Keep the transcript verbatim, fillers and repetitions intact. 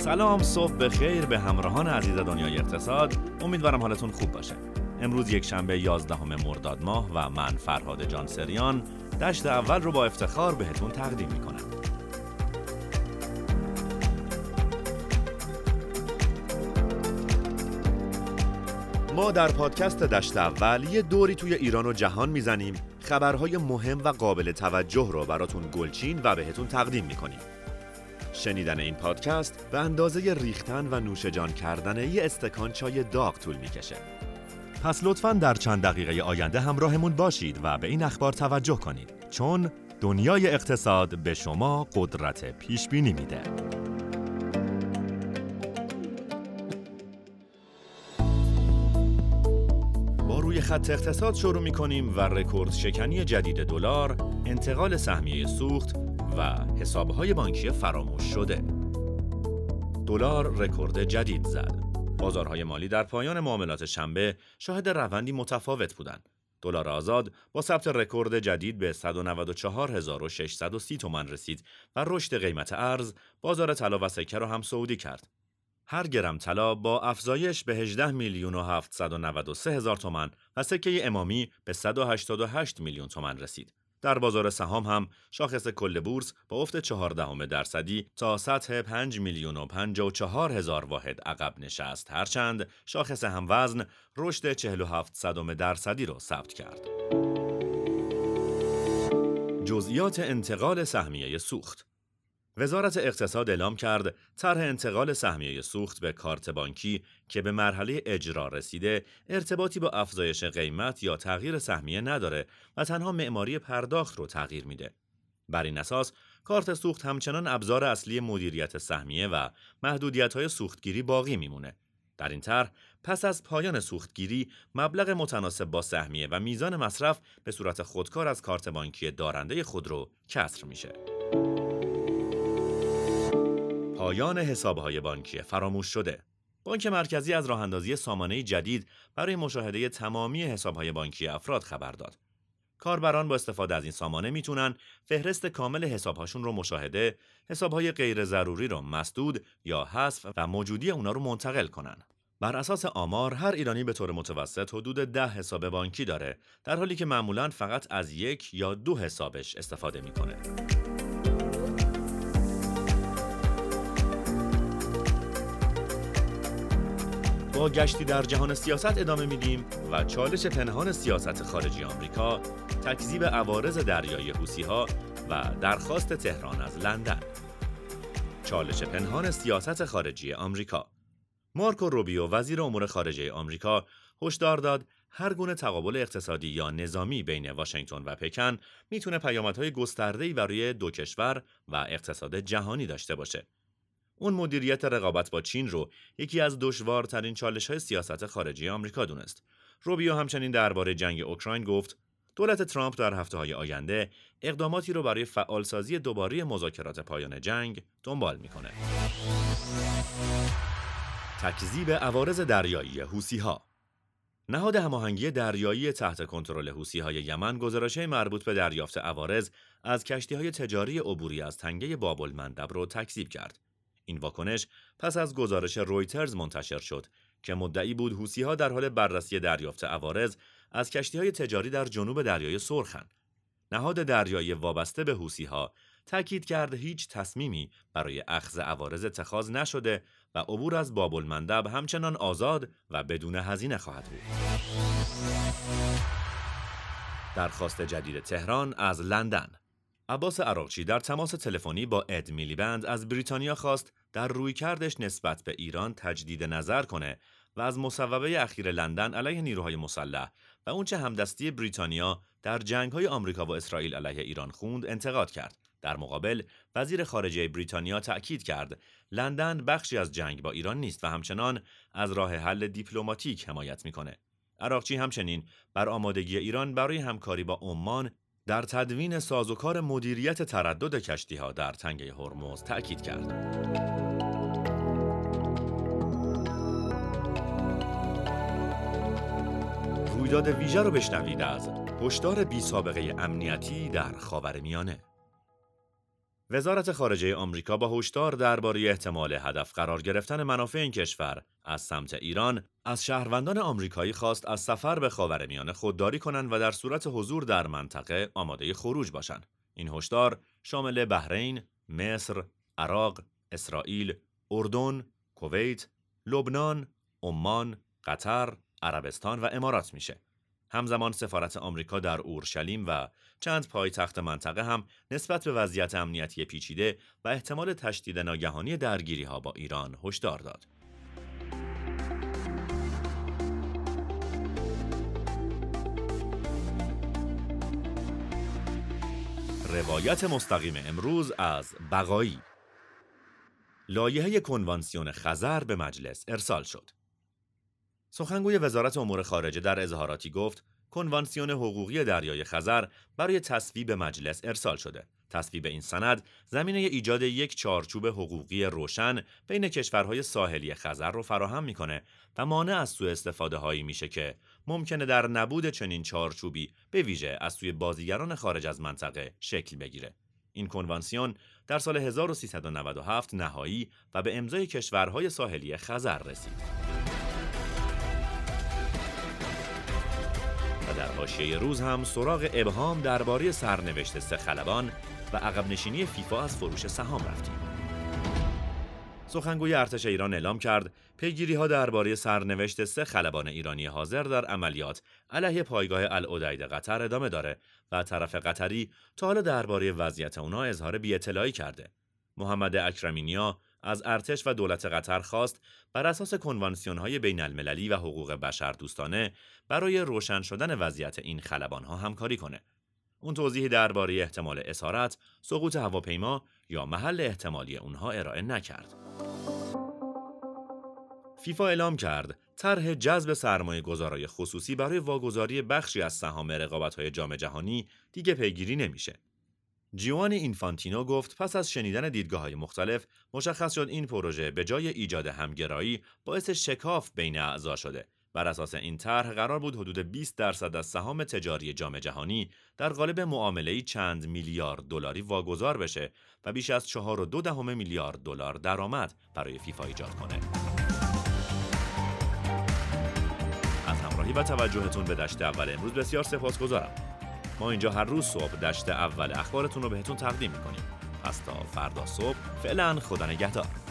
سلام، صبح بخیر به همراهان عزیز دنیای اقتصاد. امیدوارم حالتون خوب باشه. امروز یک شنبه یازدهم مرداد ماه و من فرهاد جانسریان دشت اول رو با افتخار بهتون تقدیم میکنم. ما در پادکست دشت اول یه دوری توی ایران و جهان میزنیم، خبرهای مهم و قابل توجه رو براتون گلچین و بهتون تقدیم میکنیم. شنیدن این پادکست به اندازه ریختن و نوشجان کردن یه استکان چای داغ طول میکشه. پس لطفاً در چند دقیقه آینده همراهمون باشید و به این اخبار توجه کنید، چون دنیای اقتصاد به شما قدرت پیش بینی میده. با روی خط اقتصاد شروع میکنیم و رکورد شکنی جدید دلار، انتقال سهمیه سوخت و حسابهای بانکی فراموش شده. دلار رکورد جدید زد. بازارهای مالی در پایان معاملات شنبه شاهد روندی متفاوت بودند. دلار آزاد با ثبت رکورد جدید به صد و نود و چهار هزار و ششصد و سی تومان رسید و رشد قیمت ارز بازار طلا و سکه را هم صعودی کرد. هر گرم طلا با افزایش به هجده میلیون و هفتصد و نود و سه هزار تومان و سکه امامی به صد و هشتاد و هشت میلیون تومان رسید. در بازار سهام هم شاخص کل بورس با افت چهاردهم درصدی تا سطح پنج میلیون و پنجاه و چهار هزار واحد عقب نشست، هرچند شاخص هموزن رشد چهل و هفت صدم درصدی را ثبت کرد. جزئیات انتقال سهمیه سوخت. وزارت اقتصاد اعلام کرد طرح انتقال سهمیه سوخت به کارت بانکی که به مرحله اجرا رسیده ارتباطی با افزایش قیمت یا تغییر سهمیه نداره و تنها معماری پرداخت رو تغییر میده. بر این اساس کارت سوخت همچنان ابزار اصلی مدیریت سهمیه و محدودیت‌های سوختگیری باقی میمونه. در این طرح پس از پایان سوختگیری مبلغ متناسب با سهمیه و میزان مصرف به صورت خودکار از کارت بانکی دارنده خودرو کسر میشه. پایان حسابهای بانکی فراموش شده. بانک مرکزی از راه‌اندازی سامانه‌ای جدید برای مشاهده تمامی حسابهای بانکی افراد خبر داد. کاربران با استفاده از این سامانه میتونن فهرست کامل حسابهاشون رو مشاهده، حسابهای غیر ضروری رو مسدود یا حذف و موجودی اونا رو منتقل کنن. بر اساس آمار هر ایرانی به طور متوسط حدود ده حساب بانکی داره، در حالی که معمولاً فقط از یک یا دو حسابش استفاده میکنه. با گشتی در جهان سیاست ادامه میدیم و چالش پنهان سیاست خارجی آمریکا، تکذیب عوارض دریایی حوثی‌ها و درخواست تهران از لندن. چالش پنهان سیاست خارجی آمریکا. مارکو روبیو وزیر امور خارجه آمریکا هشدار داد هر گونه تقابل اقتصادی یا نظامی بین واشنگتن و پکن میتونه پیامدهای گسترده‌ای برای دو کشور و اقتصاد جهانی داشته باشه. اون مدیریت رقابت با چین رو یکی از دشوارترین چالش‌های سیاست خارجی آمریکا دونست. روبیو همچنین درباره جنگ اوکراین گفت دولت ترامپ در هفته‌های آینده اقداماتی رو برای فعالسازی دوباره مذاکرات پایان جنگ دنبال می‌کنه. تکذیب عوارض دریایی حوثی‌ها. نهاد هماهنگی دریایی تحت کنترل حوثی‌های یمن گزارش‌های مربوط به دریافت عوارض از کشتی‌های تجاری عبوری از تنگه باب‌المندب رو تکذیب کرد. این واکنش پس از گزارش رویترز منتشر شد که مدعی بود حوثی‌ها در حال بررسی دریافت عوارض از کشتی‌های تجاری در جنوب دریای سرخند. نهاد دریایی وابسته به حوثی‌ها تاکید کرد هیچ تصمیمی برای اخذ عوارض اتخاذ نشده و عبور از باب‌المندب همچنان آزاد و بدون هزینه خواهد بود. درخواست جدید تهران از لندن. عباس عراقچی در تماس تلفنی با اد میلیبند از بریتانیا خواست در رویکردش نسبت به ایران تجدید نظر کنه و از مصوبه اخیر لندن علیه نیروهای مسلح و اونچه همدستی بریتانیا در جنگ‌های آمریکا و اسرائیل علیه ایران خوند انتقاد کرد. در مقابل وزیر خارجه بریتانیا تأکید کرد لندن بخشی از جنگ با ایران نیست و همچنان از راه حل دیپلماتیک حمایت میکنه. عراقچی همچنین بر آمادگی ایران برای همکاری با عمان در تدوین سازوکار مدیریت تردد کشتی‌ها در تنگه هرمز تأکید کرد. رویداد ویژه رو بشنوید از هشدار بی سابقه امنیتی در خاورمیانه. وزارت خارجه آمریکا با هشدار درباره احتمال هدف قرار گرفتن منافع این کشور از سمت ایران از شهروندان آمریکایی خواست از سفر به خاورمیانه خودداری کنند و در صورت حضور در منطقه آماده خروج باشند. این هشدار شامل بحرین، مصر، عراق، اسرائیل، اردن، کویت، لبنان، عمان، قطر، عربستان و امارات میشه. همزمان سفارت آمریکا در اورشلیم و چند پایتخت منطقه هم نسبت به وضعیت امنیتی پیچیده و احتمال تشدید ناگهانی درگیری‌ها با ایران هشدار داد. روایت مستقیم امروز از بقایی. لایحه کنوانسیون خزر به مجلس ارسال شد. سخنگوی وزارت امور خارجه در اظهاراتی گفت کنوانسیون حقوقی دریای خزر برای تصویب مجلس ارسال شده. تصویب این سند زمینه ایجاد یک چارچوب حقوقی روشن بین کشورهای ساحلی خزر رو فراهم میکنه و مانع از سوء استفاده هایی میشه که ممکنه در نبود چنین چارچوبی به ویژه از سوی بازیگران خارج از منطقه شکل بگیره. این کنوانسیون در سال هزار و سیصد و نود و هفت نهایی و به امضای کشورهای ساحلی خزر رسید. و در حاشیه روز هم سراغ ابهام درباره سرنوشت سه خلبان و عقب نشینی فیفا از فروش سهام رفتیم. سخنگوی ارتش ایران اعلام کرد پیگیری‌ها درباره سرنوشت سه خلبان ایرانی حاضر در عملیات علیه پایگاه العدید قطر ادامه داره و طرف قطری تا حالا درباره وضعیت اونها اظهار بی‌اطلاعی کرده. محمد اکرمینیا از ارتش و دولت قطر خواست بر اساس کنوانسیون‌های بین‌المللی و حقوق بشر دوستانه برای روشن شدن وضعیت این خلبان‌ها همکاری کنه. اون توضیحی درباره احتمال اسارت، سقوط هواپیما یا محل احتمالی اونها ارائه نکرد. فیفا اعلام کرد طرح جذب سرمایه‌گذارای خصوصی برای واگذاری بخشی از سهام رقابت‌های جام جهانی دیگه پیگیری نمیشه. جیوانی اینفانتینو گفت پس از شنیدن دیدگاه‌های مختلف مشخص شد این پروژه به جای ایجاد همگرایی باعث شکاف بین اعضا شده. بر اساس این طرح قرار بود حدود بیست درصد از سهام تجاری جام جهانی در قالب معامله‌ای چند میلیارد دلاری واگذار بشه و بیش از چهار و دو دهم میلیارد دلار درآمد برای فیفا ایجاد کنه. از همراهی و توجهتون به دشت اول امروز بسیار سپاسگزارم. ما اینجا هر روز صبح دشت اول اخبارتون رو بهتون تقدیم می‌کنیم. پس تا فردا صبح فعلا خدا نگهدار.